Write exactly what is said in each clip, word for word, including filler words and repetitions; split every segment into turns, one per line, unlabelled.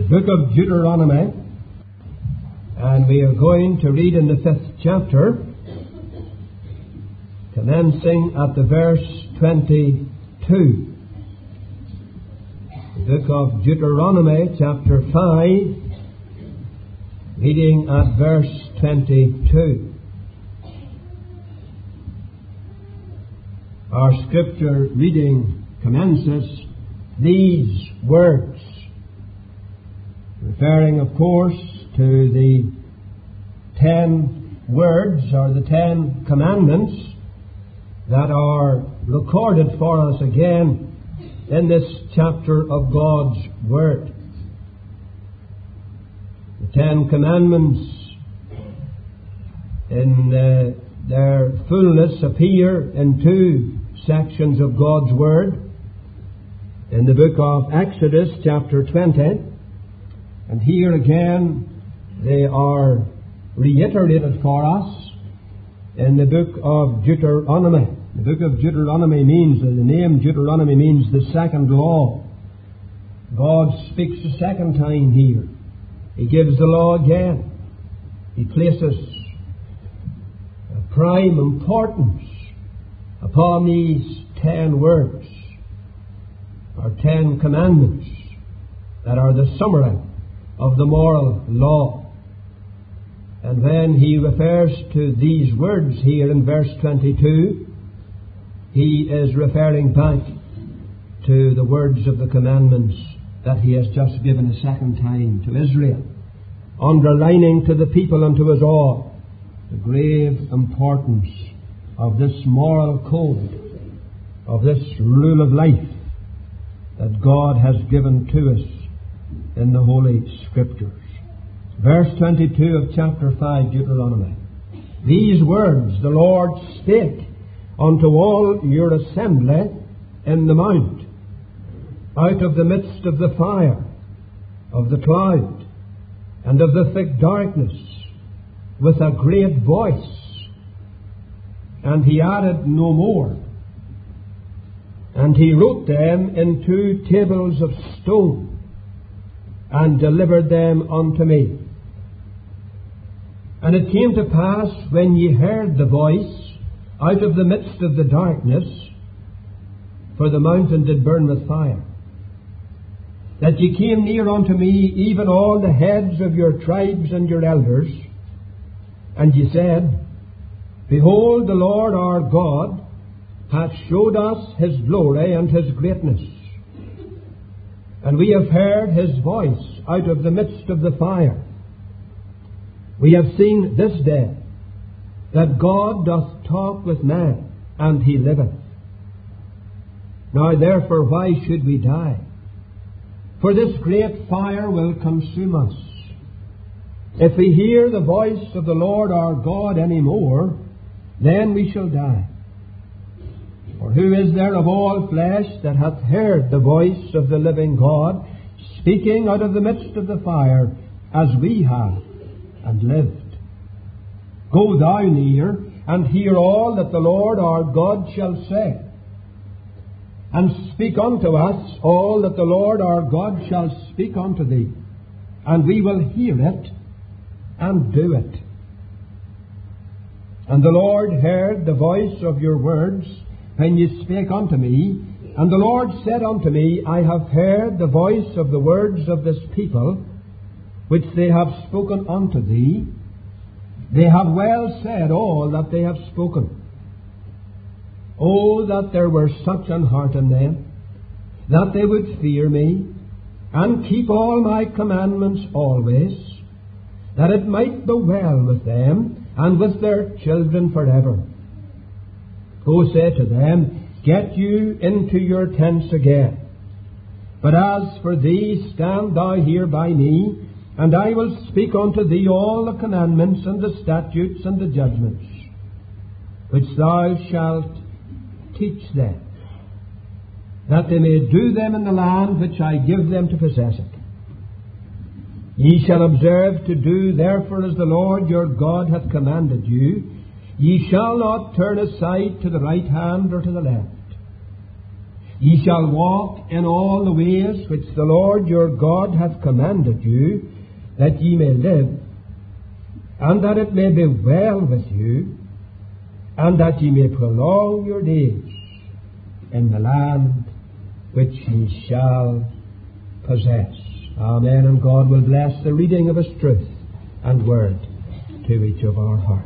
book of Deuteronomy, and we are going to read in the fifth chapter, commencing at the verse twenty-two. The book of Deuteronomy, chapter five, reading at verse twenty-two. Our scripture reading commences, "These words," referring, of course, to the ten words or the ten commandments that are recorded for us again in this chapter of God's Word. The Ten Commandments in uh, their fullness appear in two sections of God's Word. In the book of Exodus, chapter twenty, and here again they are reiterated for us in the book of Deuteronomy. The book of Deuteronomy means, the name Deuteronomy means the second law. God speaks a second time here. He gives the law again. He places a prime importance upon these ten words, or ten commandments, that are the summary of the moral law. And when he refers to these words here in verse twenty-two, he is referring back to the words of the commandments that he has just given a second time to Israel, underlining to the people and to us all the grave importance of this moral code, of this rule of life that God has given to us in the Holy Scriptures. Verse twenty-two of chapter five, Deuteronomy. "These words the Lord spake unto all your assembly in the mount, out of the midst of the fire, of the cloud, and of the thick darkness, with a great voice." And he added no more. "And he wrote them in two tables of stone, and delivered them unto me. And it came to pass, when ye heard the voice out of the midst of the darkness, for the mountain did burn with fire, that ye came near unto me, even all the heads of your tribes and your elders, and ye said, Behold, the Lord our God hath showed us His glory and His greatness. And we have heard His voice out of the midst of the fire. We have seen this day that God doth talk with man, and he liveth. Now therefore why should we die? For this great fire will consume us. If we hear the voice of the Lord our God any more, then we shall die. For who is there of all flesh that hath heard the voice of the living God, speaking out of the midst of the fire, as we have, and lived? Go thou near, and hear all that the Lord our God shall say. And speak unto us all that the Lord our God shall speak unto thee. And we will hear it, and do it. And the Lord heard the voice of your words, when ye spake unto me. And the Lord said unto me, I have heard the voice of the words of this people, which they have spoken unto thee. They have well said all that they have spoken. Oh, that there were such an heart in them, that they would fear me, and keep all my commandments always, that it might go well with them, and with their children forever. Go say to them, Get you into your tents again. But as for thee, stand thou here by me, and I will speak unto thee all the commandments and the statutes and the judgments, which thou shalt teach them, that they may do them in the land which I give them to possess it. Ye shall observe to do therefore as the Lord your God hath commanded you. Ye shall not turn aside to the right hand or to the left, Ye shall walk in all the ways which the Lord your God hath commanded you, that ye may live, and that it may be well with you, and that ye may prolong your days in the land which ye shall possess. Amen. And God will bless the reading of His truth and word to each of our hearts.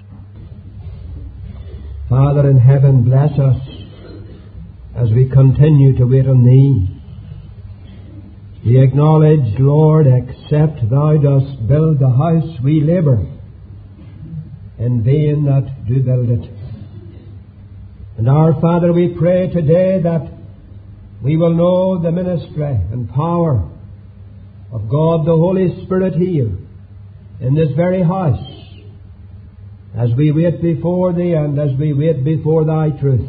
Father in heaven, bless us as we continue to wait on Thee. We acknowledge, Lord, except Thou dost build the house, we labour in vain that do build it. And our Father, we pray today that we will know the ministry and power of God the Holy Spirit here in this very house, as we wait before Thee and as we wait before Thy truth.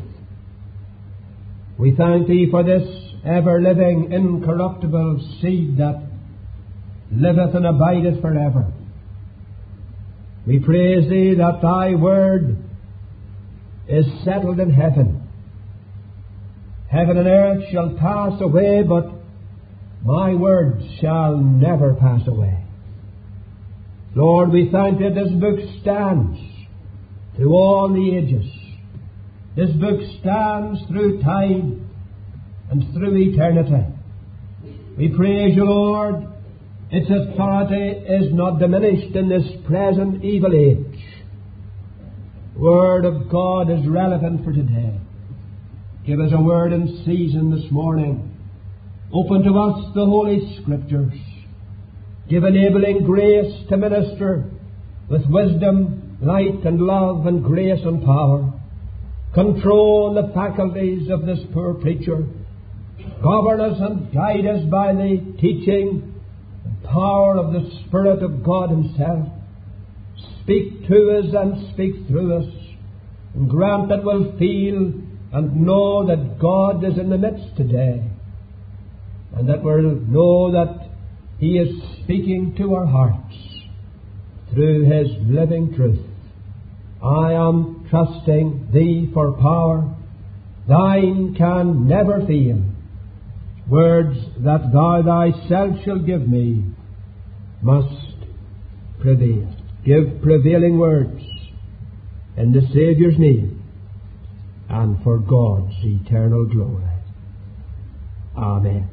We thank Thee for this ever-living, incorruptible seed that liveth and abideth forever. We praise Thee that Thy word is settled in heaven. Heaven and earth shall pass away, but My words shall never pass away. Lord, we thank Thee that this book stands through all the ages. This book stands through time and through eternity. We praise You, Lord. Its authority is not diminished in this present evil age. The Word of God is relevant for today. Give us a word in season this morning. Open to us the Holy Scriptures. Give enabling grace to minister with wisdom, light and love and grace and power. Control the faculties of this poor preacher. Govern us and guide us by the teaching and power of the Spirit of God Himself. Speak to us and speak through us, and grant that we'll feel and know that God is in the midst today, and that we'll know that He is speaking to our hearts through His living truth. I am trusting Thee for power. Thine can never fail. Words that Thou Thyself shalt give me must prevail. Give prevailing words in the Saviour's name and for God's eternal glory. Amen.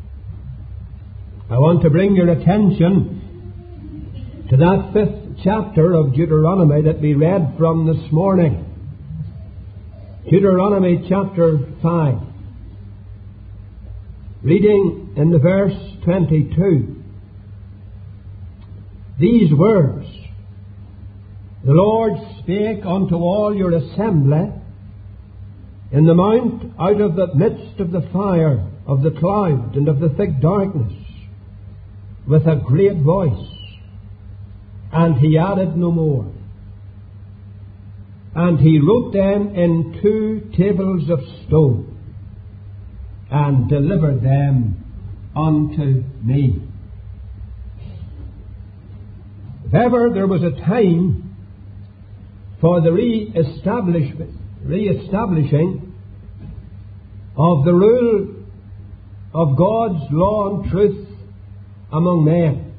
I want to bring your attention to that fifth chapter of Deuteronomy that we read from this morning. Deuteronomy chapter five. Reading in the verse twenty-two. These words the Lord spake unto all your assembly in the mount out of the midst of the fire, of the cloud, and of the thick darkness, with a great voice. And He added no more. And He wrote them in two tables of stone, and delivered them unto me. If ever there was a time for the re-establishment, re-establishing of the rule of God's law and truth among men,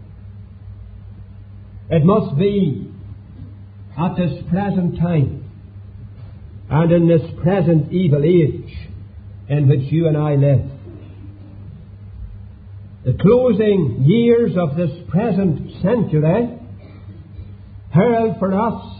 it must be at this present time and in this present evil age in which you and I live. The closing years of this present century herald for us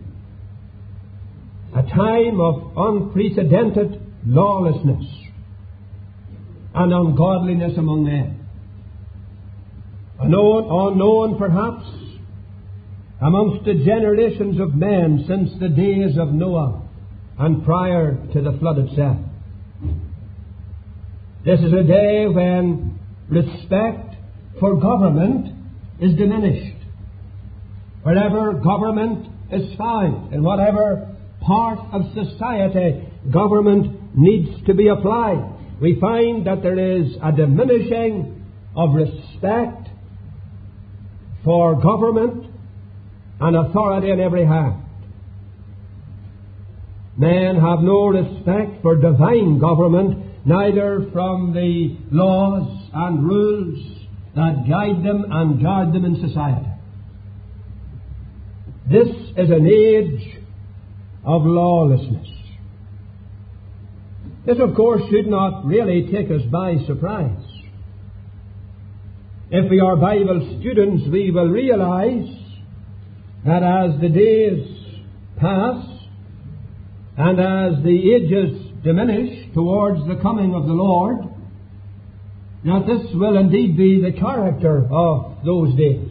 a time of unprecedented lawlessness and ungodliness among men. Unknown, unknown perhaps amongst the generations of men since the days of Noah and prior to the flood itself. This is a day when respect for government is diminished. Wherever government is found, in whatever part of society government needs to be applied, we find that there is a diminishing of respect for government and authority in every hand. Men have no respect for divine government neither from the laws and rules that guide them and guard them in society. This is an age of lawlessness. This, of course, should not really take us by surprise. If we are Bible students, we will realize that as the days pass and as the ages diminish towards the coming of the Lord, that this will indeed be the character of those days.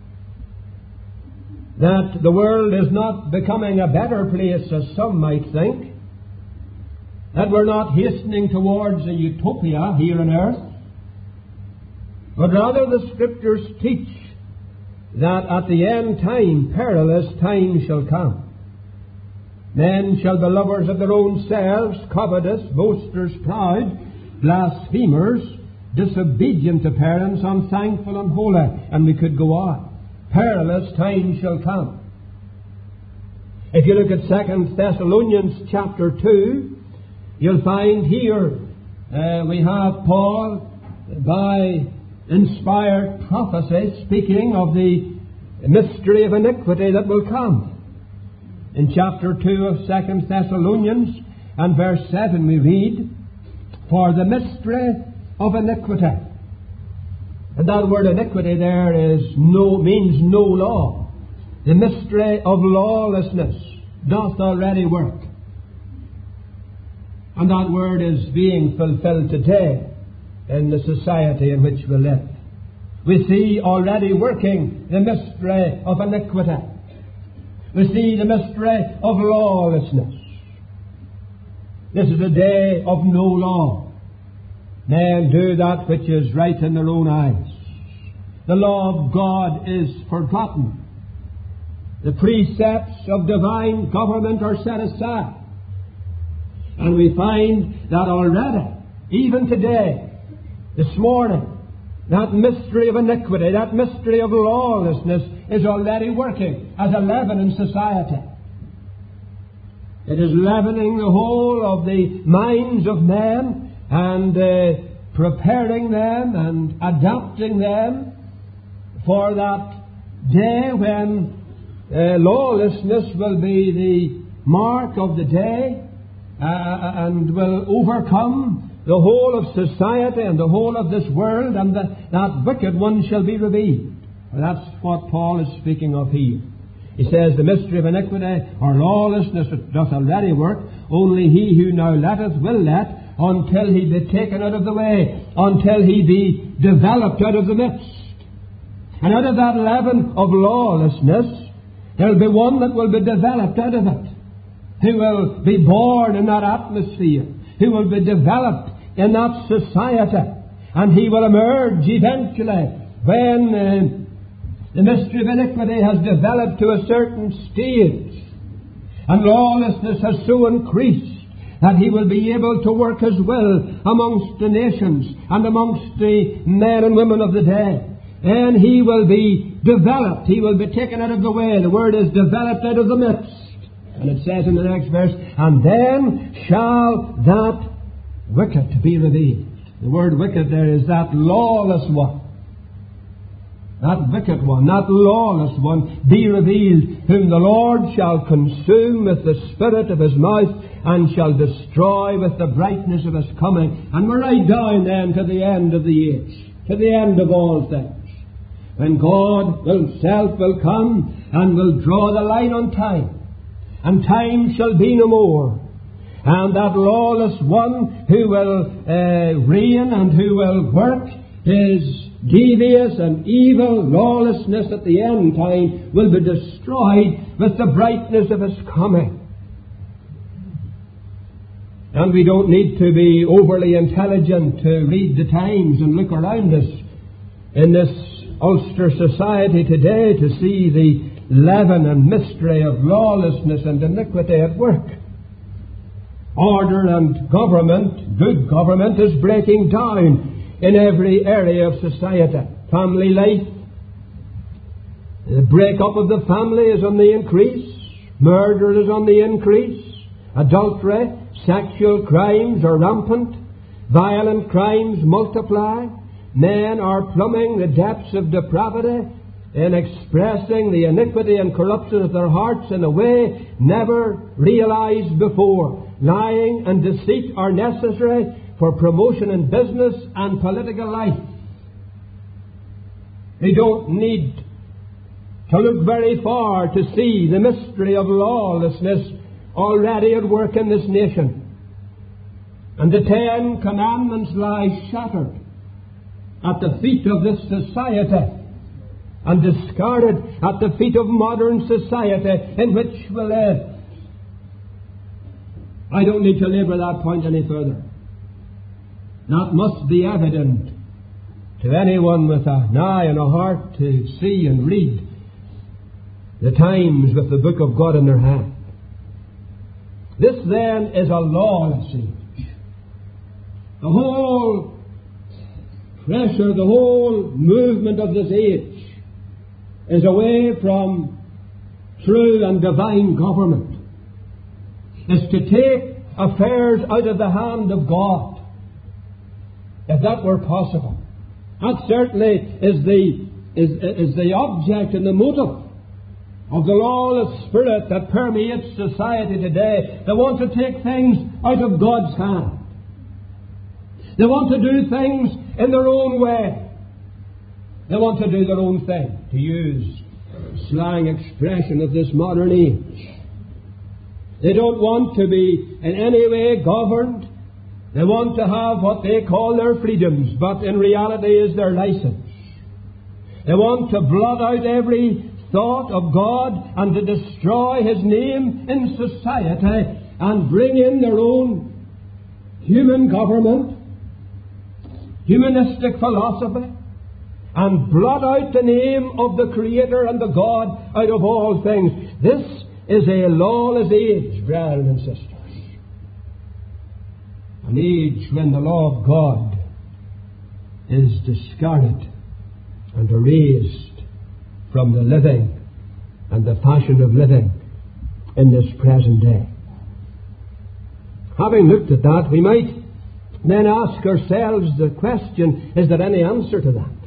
That the world is not becoming a better place, as some might think. That we're not hastening towards a utopia here on earth. But rather the Scriptures teach that at the end time, perilous times shall come. Men shall be lovers of their own selves, covetous, boasters, proud, blasphemers, disobedient to parents, unthankful, unholy, and we could go on. Perilous times shall come. If you look at Second Thessalonians chapter two, you'll find here uh, we have Paul, by inspired prophecy, speaking of the mystery of iniquity that will come. In chapter two of Second Thessalonians and verse seven we read, "For the mystery of iniquity." And that word iniquity there is no means no law. The mystery of lawlessness doth already work. And that word is being fulfilled today in the society in which we live. We see already working the mystery of iniquity. We see the mystery of lawlessness. This is a day of no law. Men do that which is right in their own eyes. The law of God is forgotten. The precepts of divine government are set aside. And we find that already, even today, this morning, that mystery of iniquity, that mystery of lawlessness is already working as a leaven in society. It is leavening the whole of the minds of men and uh, preparing them and adapting them for that day when uh, lawlessness will be the mark of the day uh, and will overcome the whole of society and the whole of this world, and the, that wicked one shall be revealed. Well, that's what Paul is speaking of here. He says, "The mystery of iniquity or lawlessness doth already work, only he who now letteth will let, until he be taken out of the way, until he be developed out of the midst." And out of that leaven of lawlessness, there will be one that will be developed out of it, who will be born in that atmosphere, who will be developed in that society, and he will emerge eventually when uh, the mystery of iniquity has developed to a certain stage, and lawlessness has so increased that he will be able to work his will amongst the nations and amongst the men and women of the day. And he will be developed. He will be taken out of the way. The word is developed out of the midst. And it says in the next verse, "And then shall that wicked be revealed." The word wicked there is that lawless one. That wicked one, that lawless one, be revealed, whom the Lord shall consume with the spirit of his mouth, and shall destroy with the brightness of his coming. And we're right down then to the end of the age, to the end of all things, when God himself will come and will draw the line on time, and time shall be no more. And that lawless one who will uh, reign and who will work his devious and evil lawlessness at the end time will be destroyed with the brightness of his coming. And we don't need to be overly intelligent to read the times and look around us in this Ulster society today to see the leaven and mystery of lawlessness and iniquity at work. Order and government, good government, is breaking down in every area of society. Family life, the break-up of the family is on the increase. Murder is on the increase. Adultery, sexual crimes are rampant. Violent crimes multiply. Men are plumbing the depths of depravity in expressing the iniquity and corruption of their hearts in a way never realized before. Lying and deceit are necessary for promotion in business and political life. We don't need to look very far to see the mystery of lawlessness already at work in this nation. And the Ten Commandments lie shattered at the feet of this society and discarded at the feet of modern society in which we live. I don't need to labour that point any further. That must be evident to anyone with an eye and a heart to see and read the Times with the book of God in their hand. This then is a lawless age. The whole pressure, the whole movement of this age is away from true and divine government. Is to take affairs out of the hand of God, if that were possible. That certainly is the, is, is the object and the motive of the lawless spirit that permeates society today. They want to take things out of God's hand. They want to do things in their own way. They want to do their own thing, to use slang expression of this modern age. They don't want to be in any way governed. They want to have what they call their freedoms, but in reality is their license. They want to blot out every thought of God and to destroy His name in society and bring in their own human government, humanistic philosophy, and blot out the name of the Creator and the God out of all things. This is a lawless age, brethren and sisters. An age when the law of God is discarded and erased from the living and the fashion of living in this present day. Having looked at that, we might then ask ourselves the question, is there any answer to that?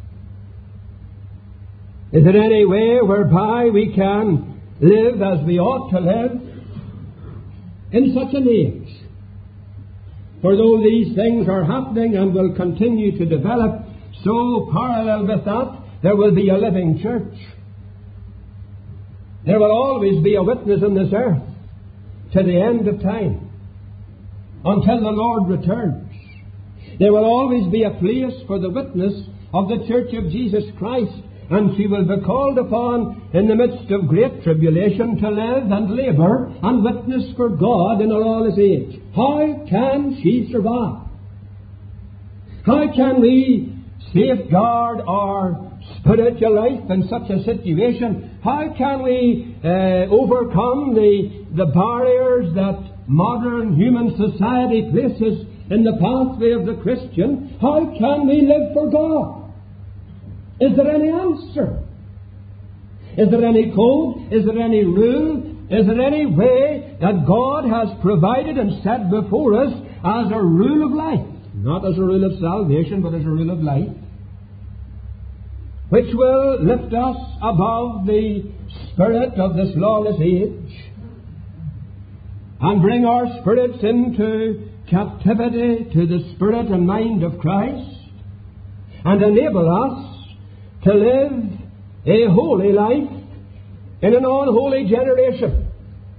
Is there any way whereby we can live as we ought to live in such an age? For though these things are happening and will continue to develop, so parallel with that, there will be a living church. There will always be a witness on this earth to the end of time, until the Lord returns. There will always be a place for the witness of the Church of Jesus Christ, and she will be called upon in the midst of great tribulation to live and labour and witness for God in a lawless age. How can she survive? How can we safeguard our spiritual life in such a situation? How can we uh, overcome the, the barriers that modern human society places in the pathway of the Christian? How can we live for God? Is there any answer? Is there any code? Is there any rule? Is there any way that God has provided and set before us as a rule of life? Not as a rule of salvation, but as a rule of life, which will lift us above the spirit of this lawless age and bring our spirits into captivity to the spirit and mind of Christ and enable us to live a holy life in an unholy generation.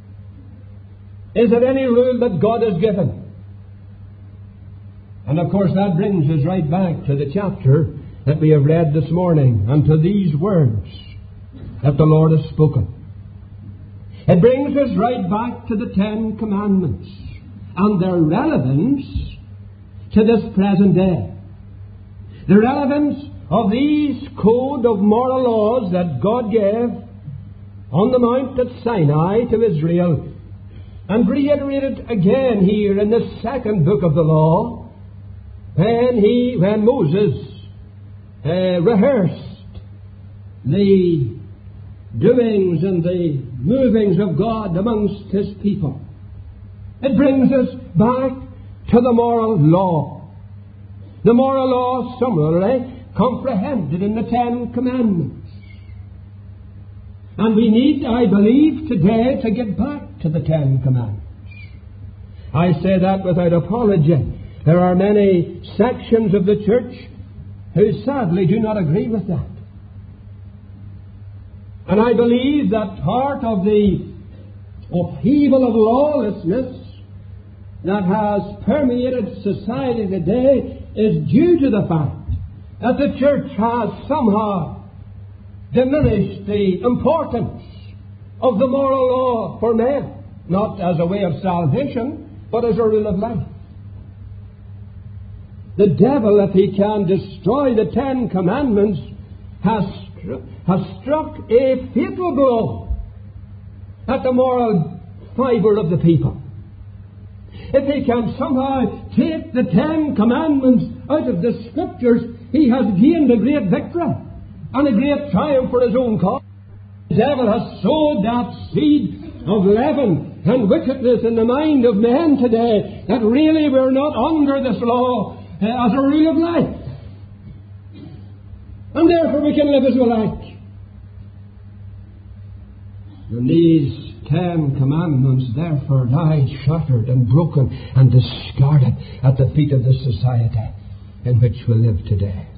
Is there any rule that God has given? And of course that brings us right back to the chapter that we have read this morning and to these words that the Lord has spoken. It brings us right back to the Ten Commandments and their relevance to this present day. The relevance of these code of moral laws that God gave on the mount at Sinai to Israel, and reiterated again here in the second book of the law, when he, when Moses uh, rehearsed the doings and the movings of God amongst His people. It brings us back to the moral law. The moral law similarly comprehended in the Ten Commandments. And we need, I believe, today to get back to the Ten Commandments. I say that without apology. There are many sections of the church who sadly do not agree with that. And I believe that part of the upheaval of lawlessness that has permeated society today is due to the fact that the church has somehow diminished the importance of the moral law for men, not as a way of salvation, but as a rule of life. The devil, if he can destroy the Ten Commandments, has, stru- has struck a fatal blow at the moral fibre of the people. If he can somehow take the Ten Commandments out of the Scriptures, he has gained a great victory and a great triumph for his own cause. The devil has sowed that seed of leaven and wickedness in the mind of men today that really we're not under this law uh, as a rule of life. And therefore we can live as we like. And these Ten Commandments therefore lie shattered and broken and discarded at the feet of the society in which we live today.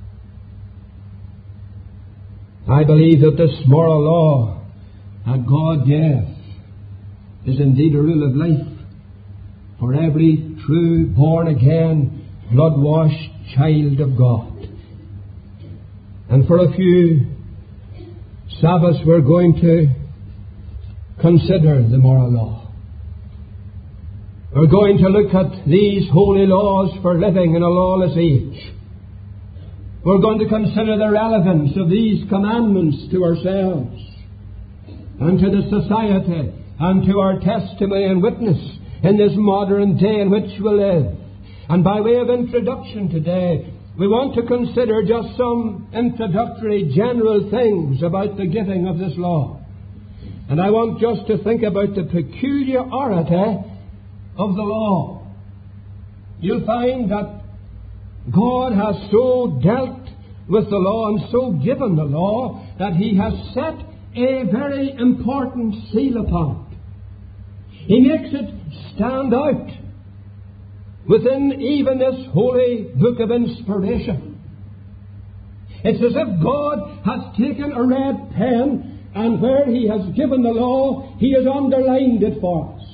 I believe that this moral law that God gave is indeed a rule of life for every true, born-again, blood-washed child of God. And for a few Sabbaths we're going to consider the moral law. We're going to look at these holy laws for living in a lawless age. We're going to consider the relevance of these commandments to ourselves and to the society and to our testimony and witness in this modern day in which we live. And by way of introduction today, we want to consider just some introductory general things about the giving of this law. And I want just to think about the peculiarity of the law. You'll find that God has so dealt with the law and so given the law that He has set a very important seal upon it. He makes it stand out within even this holy book of inspiration. It's as if God has taken a red pen and where He has given the law, He has underlined it for us.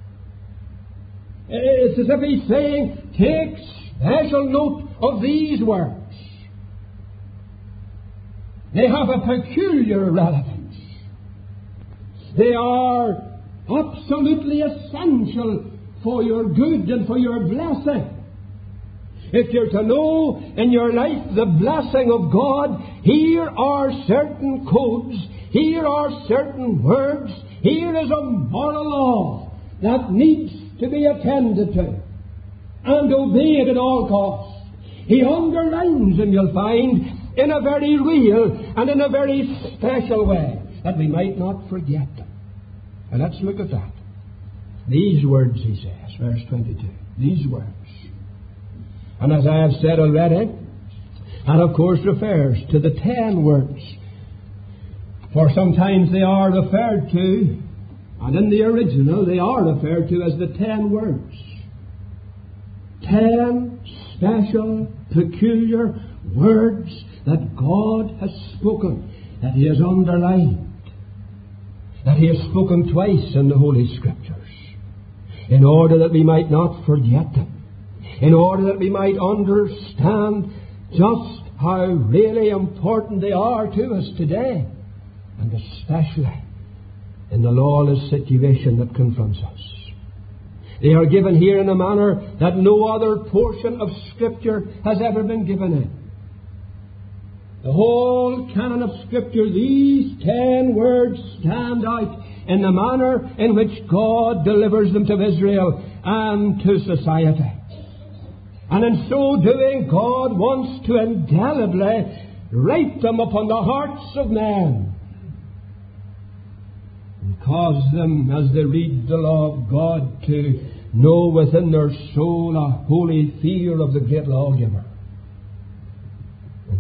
It's as if He's saying, take special note of these words. They have a peculiar relevance. They are absolutely essential for your good and for your blessing. If you're to know in your life the blessing of God, here are certain codes, here are certain words, here is a moral law that needs to be attended to and obeyed at all costs. He underlines them, you'll find, in a very real and in a very special way, that we might not forget them. And let's look at that. These words, he says, verse twenty-two. These words. And as I have said already, that of course refers to the ten words. For sometimes they are referred to, and in the original they are referred to as the ten words. Ten special, peculiar words that God has spoken, that He has underlined, that He has spoken twice in the Holy Scriptures, in order that we might not forget them, in order that we might understand just how really important they are to us today, and especially in the lawless situation that confronts us. They are given here in a manner that no other portion of Scripture has ever been given in. The whole canon of Scripture, these ten words stand out in the manner in which God delivers them to Israel and to society. And in so doing, God wants to indelibly write them upon the hearts of men and cause them, as they read the law of God, to know within their soul a holy fear of the great lawgiver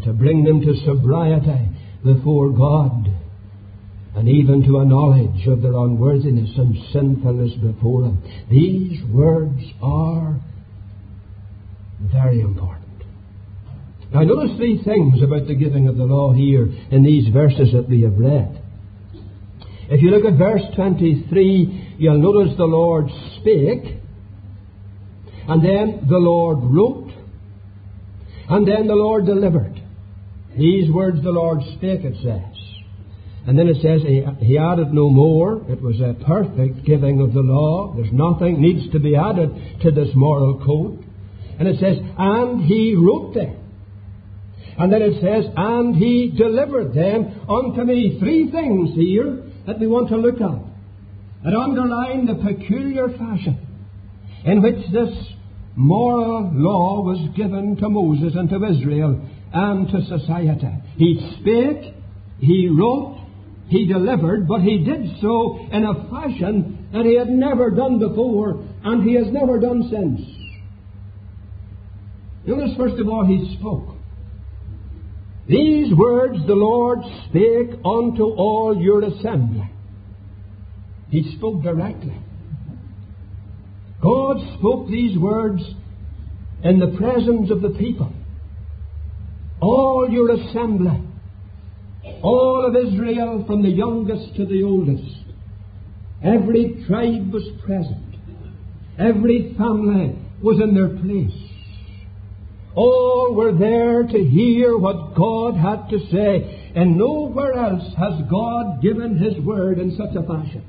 to bring them to sobriety before God, and even to a knowledge of their unworthiness and sinfulness before Him. These words are very important. Now notice three things about the giving of the law here in these verses that we have read. If you look at verse twenty-three, you'll notice the Lord spake, and then the Lord wrote, and then the Lord delivered. These words the Lord spake, it says. And then it says he, he added no more. It was a perfect giving of the law. There's nothing needs to be added to this moral code. And it says, and He wrote them. And then it says, and He delivered them unto me. Three things here that we want to look at that underline the peculiar fashion in which this moral law was given to Moses and to Israel and to society. He spake, He wrote, He delivered, but He did so in a fashion that He had never done before, and He has never done since. Notice first of all, He spoke. These words the Lord spake unto all your assembly. He spoke directly. God spoke these words in the presence of the people. All your assembly. All of Israel, from the youngest to the oldest. Every tribe was present. Every family was in their place. All were there to hear what God had to say. And nowhere else has God given His word in such a fashion.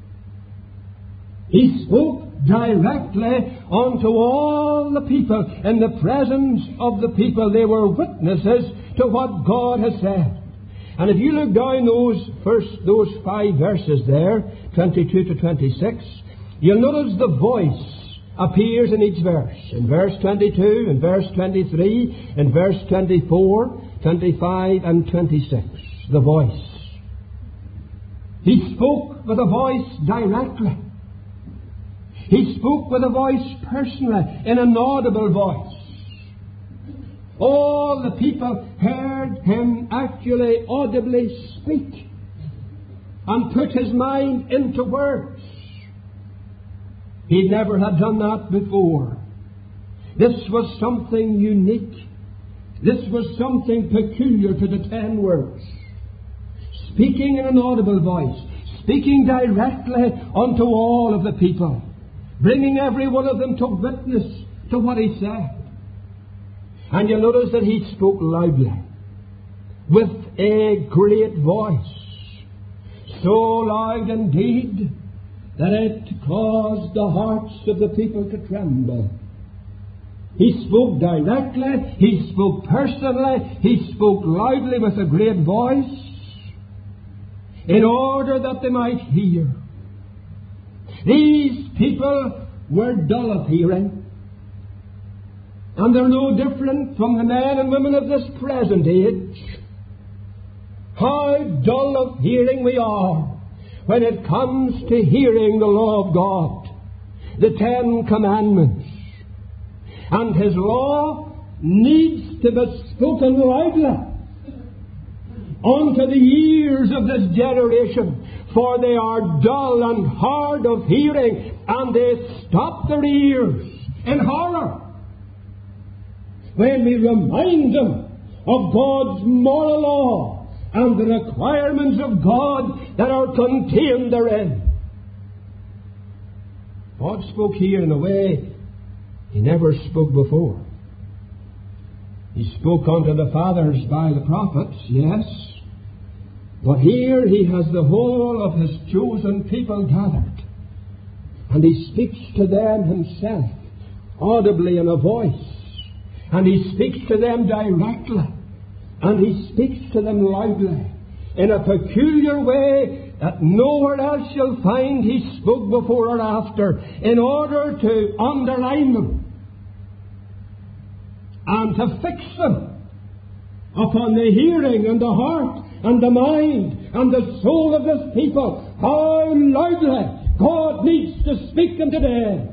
He spoke directly unto all the people in the presence of the people. They were witnesses to what God has said. And if you look down those first, those five verses there, twenty-two to twenty-six, you'll notice the voice appears in each verse. In verse twenty-two, in verse twenty-three, in verse twenty-four, twenty-five, and twenty-six. The voice. He spoke with a voice directly. He spoke with a voice personally, in an audible voice. All the people heard Him actually audibly speak and put His mind into words. He never had done that before. This was something unique. This was something peculiar to the ten words. Speaking in an audible voice, speaking directly unto all of the people, bringing every one of them to witness to what He said. And you'll notice that He spoke loudly, with a great voice, so loud indeed that it caused the hearts of the people to tremble. He spoke directly, He spoke personally, He spoke loudly with a great voice, in order that they might hear. These people were dull of hearing, and they're no different from the men and women of this present age. How dull of hearing we are when it comes to hearing the law of God, the Ten Commandments. And His law needs to be spoken loudly unto the ears of this generation, for they are dull and hard of hearing, and they stop their ears in horror when we remind them of God's moral law and the requirements of God that are contained therein. God spoke here in a way He never spoke before. He spoke unto the fathers by the prophets, yes, but here He has the whole of His chosen people gathered, and He speaks to them Himself audibly in a voice, and He speaks to them directly, and He speaks to them loudly, in a peculiar way that nowhere else you'll find He spoke before or after, in order to underline them and to fix them upon the hearing and the heart and the mind and the soul of this people. How loudly God needs to speak them today.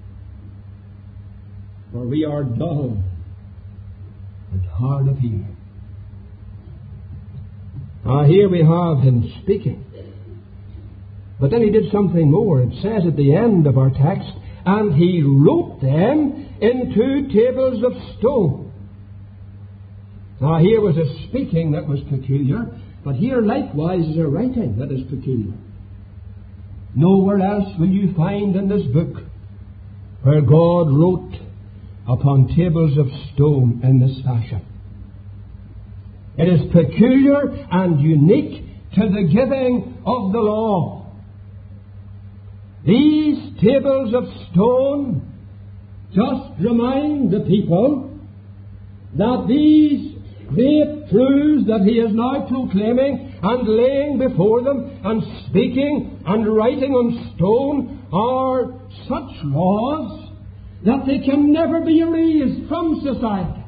For we are dull and hard of hearing. Uh, here we have him speaking. But then he did something more. It says at the end of our text, and he wrote them in two tables of stone. Now here was a speaking that was peculiar, but here likewise is a writing that is peculiar. Nowhere else will you find in this book where God wrote upon tables of stone in this fashion. It is peculiar and unique to the giving of the law. These tables of stone just remind the people that these great truths that he is now proclaiming and laying before them and speaking and writing on stone are such laws that they can never be erased from society.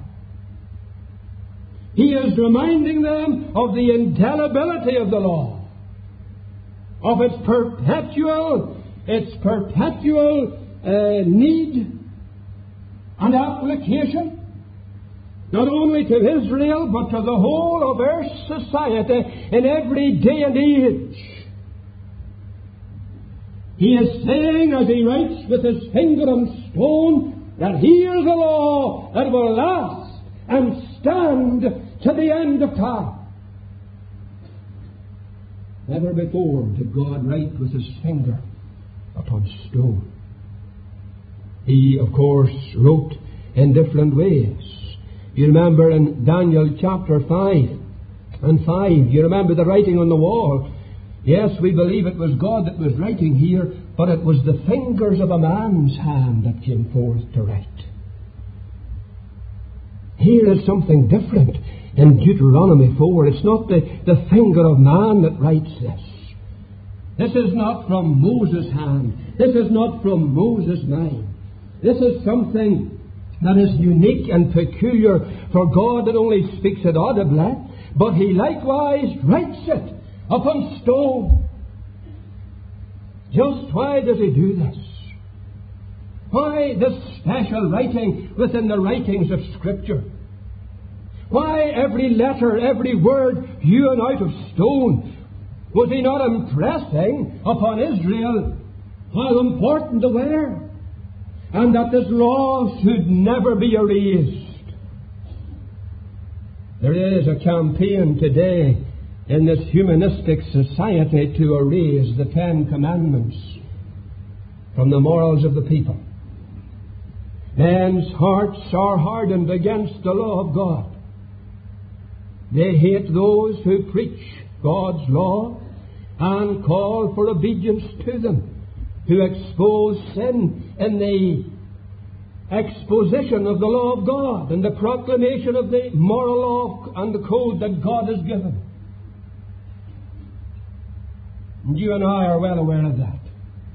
He is reminding them of the indelibility of the law, of its perpetual, its perpetual uh, need and application, not only to Israel, but to the whole of earth's society in every day and age. He is saying, as he writes with his finger on stone, that here is a law that will last and stand to the end of time. Never before did God write with his finger upon stone. He, of course, wrote in different ways. You remember in Daniel chapter five and five, you remember the writing on the wall. Yes, we believe it was God that was writing here, but it was the fingers of a man's hand that came forth to write. Here is something different in Deuteronomy four. It's not the, the finger of man that writes this. This is not from Moses' hand. This is not from Moses' mind. This is something that is unique and peculiar for God, that only speaks it audibly, but he likewise writes it upon stone. Just why does he do this? Why this special writing within the writings of Scripture? Why every letter, every word hewn out of stone? Was he not impressing upon Israel how important they were, and that this law should never be erased? There is a campaign today in this humanistic society to erase the Ten Commandments from the morals of the people. Men's hearts are hardened against the law of God. They hate those who preach God's law and call for obedience to them, who expose sin in the exposition of the law of God and the proclamation of the moral law and the code that God has given. And you and I are well aware of that.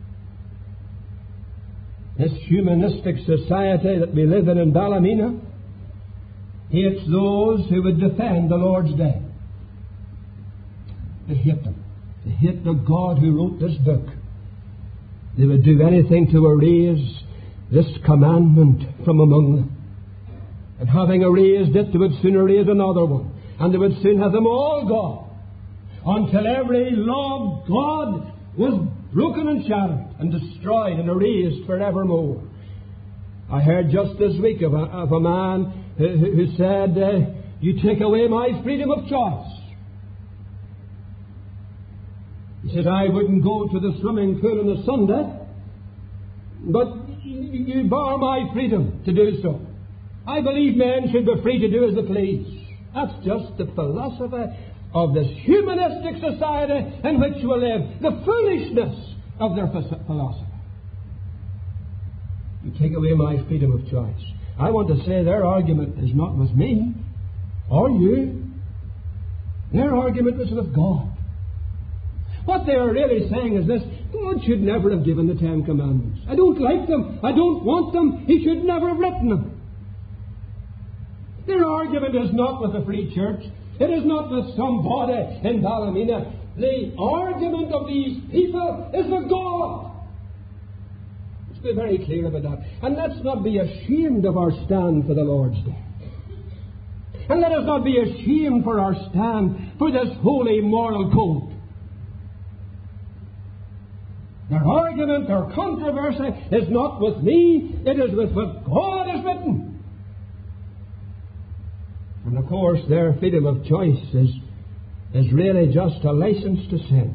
This humanistic society that we live in in Ballymena hates those who would defend the Lord's Day. They hate them. They hate the God who wrote this book. They would do anything to erase this commandment from among them. And having erased it, they would soon erase another one. And they would soon have them all gone, until every law of God was broken and shattered and destroyed and erased forevermore. I heard just this week of a, of a man who, who said, uh, you take away my freedom of choice. He said, I wouldn't go to the swimming pool on a Sunday, but you bar my freedom to do so. I believe men should be free to do as they please. That's just the philosophy of this humanistic society in which we live. The foolishness of their philosophy. You take away my freedom of choice. I want to say their argument is not with me or you. Their argument was with God. What they are really saying is this: God should never have given the Ten Commandments. I don't like them. I don't want them. He should never have written them. Their argument is not with the Free Church. It is not with somebody in Ballymena. The argument of these people is with God. Let's be very clear about that. And let's not be ashamed of our stand for the Lord's Day. And let us not be ashamed for our stand for this holy moral code. Their argument, their controversy is not with me, it is with what God has written. And of course, their freedom of choice is, is really just a license to sin.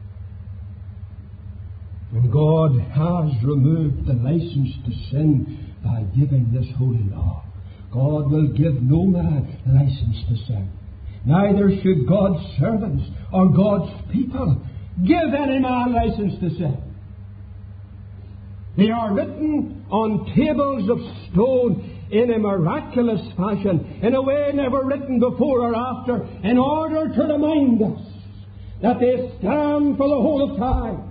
And God has removed the license to sin by giving this holy law. God will give no man license to sin. Neither should God's servants or God's people give any man license to sin. They are written on tables of stone in a miraculous fashion, in a way never written before or after, in order to remind us that they stand for the whole of time.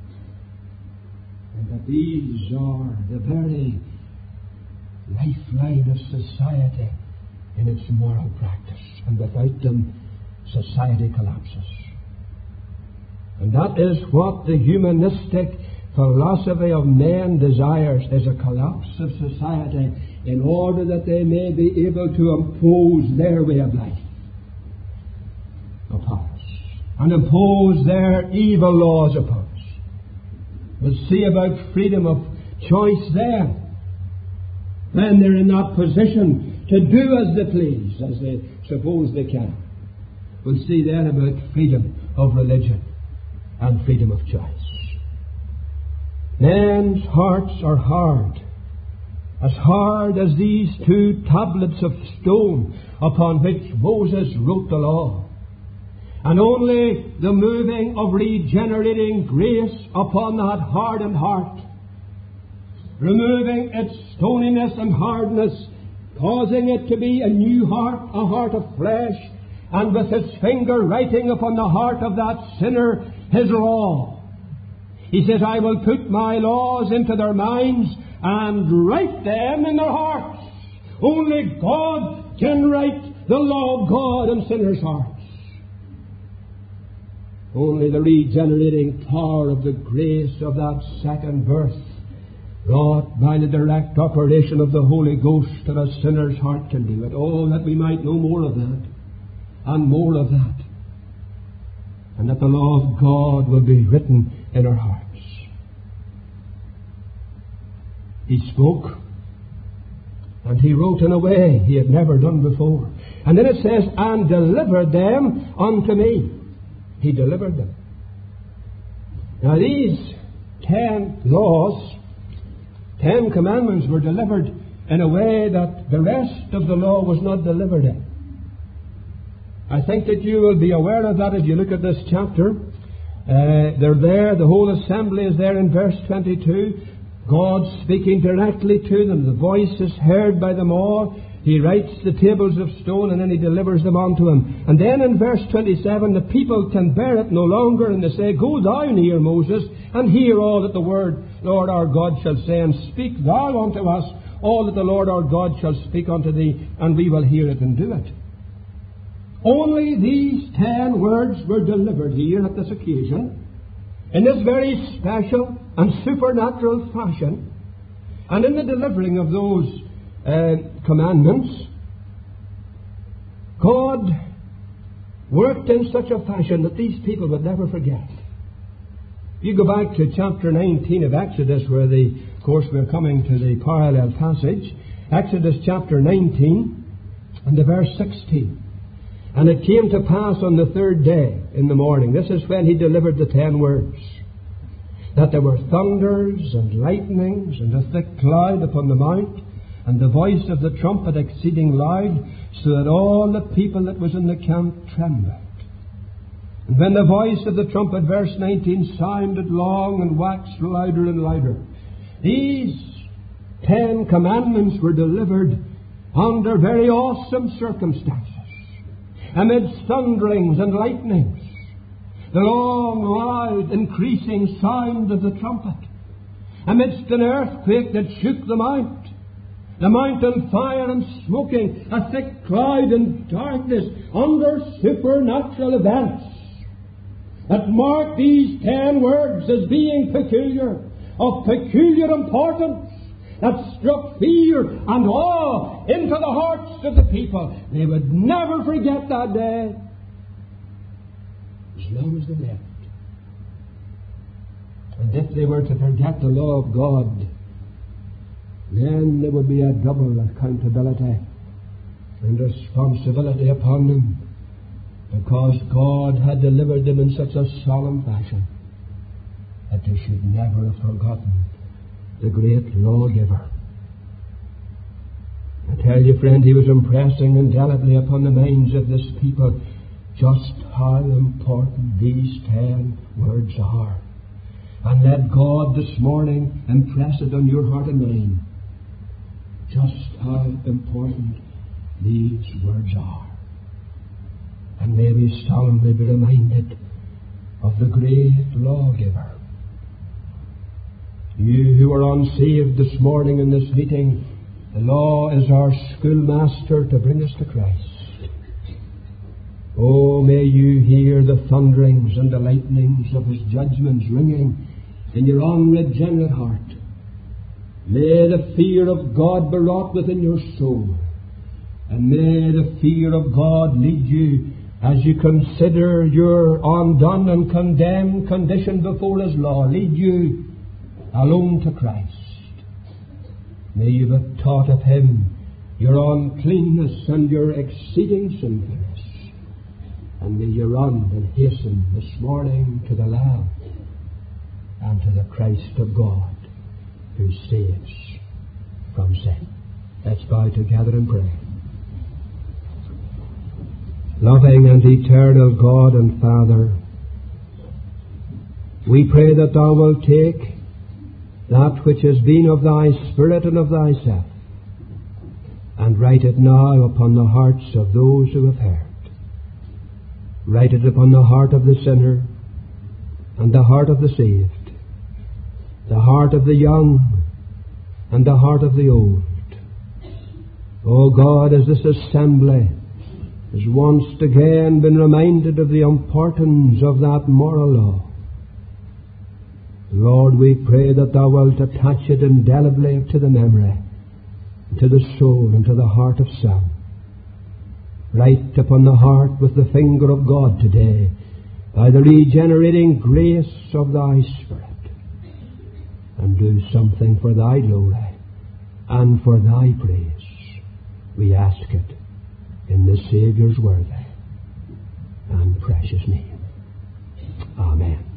And that these are the very lifeline of society in its moral practice. And without them, society collapses. And that is what the humanistic philosophy of men desires, is a collapse of society in order that they may be able to impose their way of life upon us and impose their evil laws upon us. We'll see about freedom of choice then, when they're in that position to do as they please, as they suppose they can. We'll see then about freedom of religion and freedom of choice. Men's hearts are hard, as hard as these two tablets of stone upon which Moses wrote the law. And only the moving of regenerating grace upon that hardened heart, removing its stoniness and hardness, causing it to be a new heart, a heart of flesh, and with his finger writing upon the heart of that sinner his law. He says, I will put my laws into their minds and write them in their hearts. Only God can write the law of God in sinners' hearts. Only the regenerating power of the grace of that second birth, wrought by the direct operation of the Holy Ghost in a sinner's heart, can do it. Oh, that we might know more of that, and more of that, and that the law of God will be written in our hearts. He spoke, and he wrote in a way he had never done before. And then it says, and delivered them unto me. He delivered them. Now these ten laws, ten commandments, were delivered in a way that the rest of the law was not delivered in. I think that you will be aware of that as you look at this chapter. Uh, they're there, the whole assembly is there in verse twenty-two. God speaking directly to them. The voice is heard by them all. He writes the tables of stone and then he delivers them unto them. And then in verse twenty-seven, the people can bear it no longer, and they say, Go thou near, Moses, and hear all that the word Lord our God shall say, and speak thou unto us all that the Lord our God shall speak unto thee, and we will hear it and do it. Only these ten words were delivered here at this occasion, in this very special and supernatural fashion. And in the delivering of those uh, commandments, God worked in such a fashion that these people would never forget. You go back to chapter nineteen of Exodus, where the, of course we're coming to the parallel passage. Exodus chapter nineteen and the verse sixteen. And it came to pass on the third day in the morning, this is when he delivered the ten words, that there were thunders and lightnings and a thick cloud upon the mount, and the voice of the trumpet exceeding loud, so that all the people that was in the camp trembled. And when the voice of the trumpet, verse nineteen, sounded long and waxed louder and louder, these ten commandments were delivered under very awesome circumstances. Amidst thunderings and lightnings, the long, loud, increasing sound of the trumpet, amidst an earthquake that shook the mount, the mountain fire and smoking, a thick cloud and darkness, under supernatural events that mark these ten words as being peculiar, of peculiar importance, that struck fear and awe into the hearts of the people. They would never forget that day as long as they lived. And if they were to forget the law of God, then there would be a double accountability and responsibility upon them, because God had delivered them in such a solemn fashion that they should never have forgotten the great lawgiver. I tell you, friend, he was impressing indelibly upon the minds of this people just how important these ten words are. And let God this morning impress it on your heart and mind, just how important these words are. And may we solemnly be reminded of the great lawgiver. You who are unsaved this morning in this meeting, the law is our schoolmaster to bring us to Christ. Oh, may you hear the thunderings and the lightnings of His judgments ringing in your unregenerate heart. May the fear of God be wrought within your soul. And may the fear of God lead you as you consider your undone and condemned condition before His law, lead you alone to Christ. May you be taught of Him your uncleanness and your exceeding sinfulness. And may you run and hasten this morning to the Lamb and to the Christ of God who saves from sin. Let's bow together and pray. Loving and eternal God and Father, we pray that Thou wilt take that which has been of Thy Spirit and of Thyself, and write it now upon the hearts of those who have heard. Write it upon the heart of the sinner and the heart of the saved, the heart of the young and the heart of the old. O God, as this assembly has once again been reminded of the importance of that moral law, Lord, we pray that Thou wilt attach it indelibly to the memory, to the soul, and to the heart of some. Write upon the heart with the finger of God today, by the regenerating grace of Thy Spirit, and do something for Thy glory and for Thy praise. We ask it in the Saviour's worthy and precious name. Amen.